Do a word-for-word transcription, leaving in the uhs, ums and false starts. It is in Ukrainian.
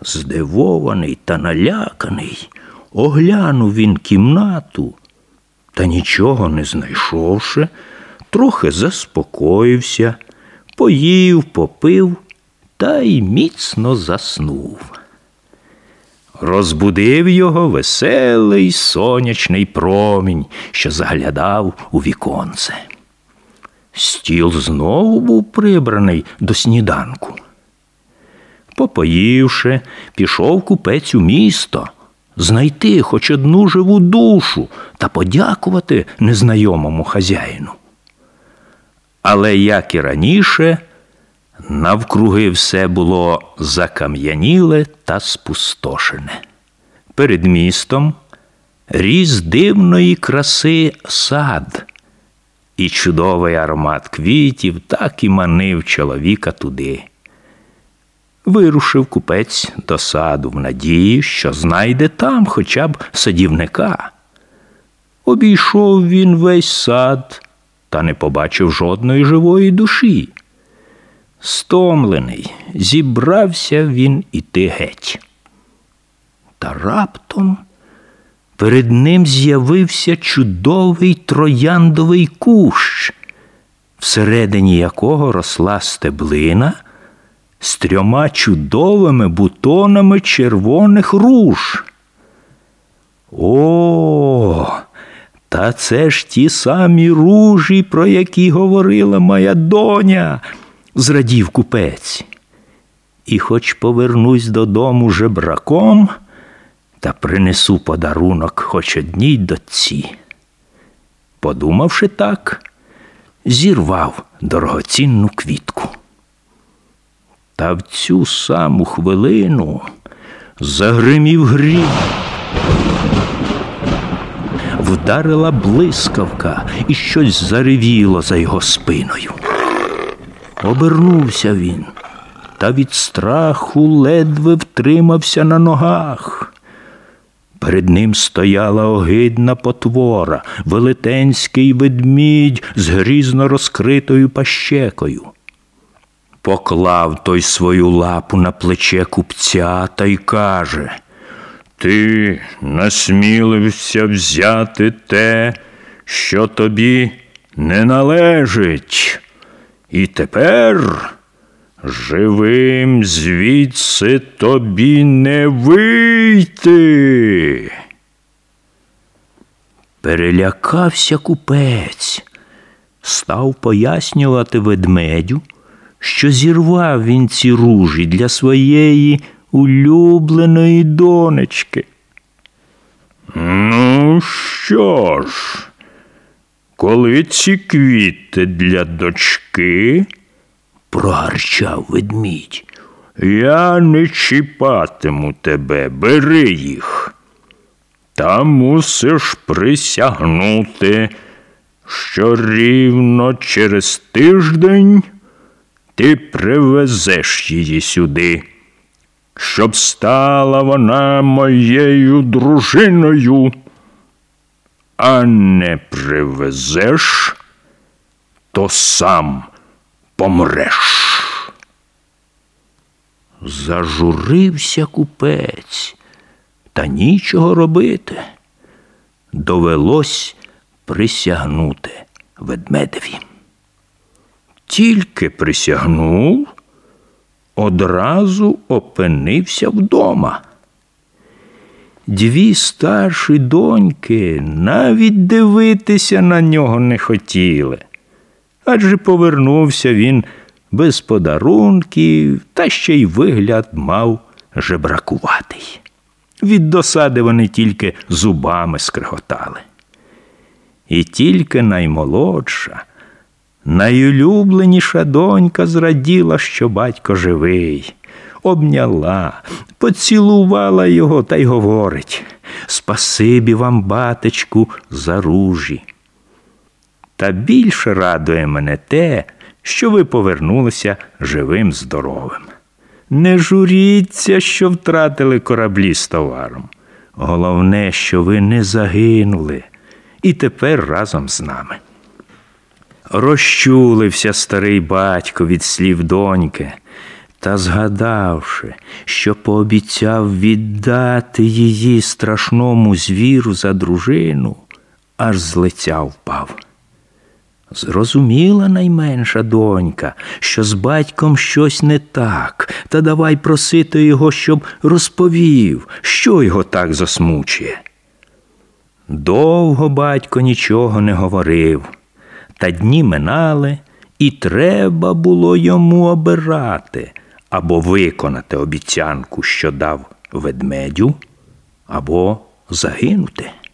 Здивований та наляканий, оглянув він кімнату, та нічого не знайшовши, трохи заспокоївся, поїв, попив та й міцно заснув. Розбудив його веселий сонячний промінь, що заглядав у віконце. Стіл знову був прибраний до сніданку. Попоївши, пішов купець у місто, знайти хоч одну живу душу та подякувати незнайомому хазяїну. Але, як і раніше, навкруги все було закам'яніле та спустошене. Перед містом ріс дивної краси сад, і чудовий аромат квітів так і манив чоловіка туди. Вирушив купець до саду в надії, що знайде там хоча б садівника. Обійшов він весь сад та не побачив жодної живої душі. Стомлений, зібрався він іти геть. Та раптом перед ним з'явився чудовий трояндовий кущ, всередині якого росла стеблина з трьома чудовими бутонами червоних руж. О, та це ж ті самі ружі, про які говорила моя доня, зрадів купець. І хоч повернусь додому жебраком, та принесу подарунок хоч одній дочці. Подумавши так, зірвав дорогоцінну квітку. Та в цю саму хвилину загримів грім. Вдарила блискавка, і щось заревіло за його спиною. Обернувся він, та від страху ледве втримався на ногах. Перед ним стояла огидна потвора, велетенський ведмідь з грізно розкритою пащекою. Поклав той свою лапу на плече купця та й каже: «Ти насмілився взяти те, що тобі не належить, і тепер живим звідси тобі не вийти». Перелякався купець, став пояснювати ведмедю, що зірвав він ці ружі для своєї улюбленої донечки. «Ну що ж, коли ці квіти для дочки, – прогарчав ведмідь, – я не чіпатиму тебе, бери їх. Та мусиш присягнути, що рівно через тиждень ти привезеш її сюди, щоб стала вона моєю дружиною. А не привезеш, то сам помреш». Зажурився купець, та нічого робити. Довелось присягнути ведмедеві. Тільки присягнув, одразу опинився вдома. Дві старші доньки навіть дивитися на нього не хотіли, адже повернувся він без подарунків, та ще й вигляд мав жебракуватий. Від досади вони тільки зубами скреготали. І тільки наймолодша, найулюбленіша донька зраділа, що батько живий. Обняла, поцілувала його та й говорить: «Спасибі вам, батечку, за ружі. Та більше радує мене те, що ви повернулися живим-здоровим. Не журіться, що втратили кораблі з товаром. Головне, що ви не загинули і тепер разом з нами». Розчулився старий батько від слів доньки Та згадавши, що пообіцяв віддати її страшному звіру за дружину, аж з лиця впав. Зрозуміла найменша донька, що з батьком щось не так, та давай просити його, щоб розповів, що його так засмучує. Довго батько нічого не говорив, та дні минали, і треба було йому обирати або виконати обіцянку, що дав ведмедю, або загинути.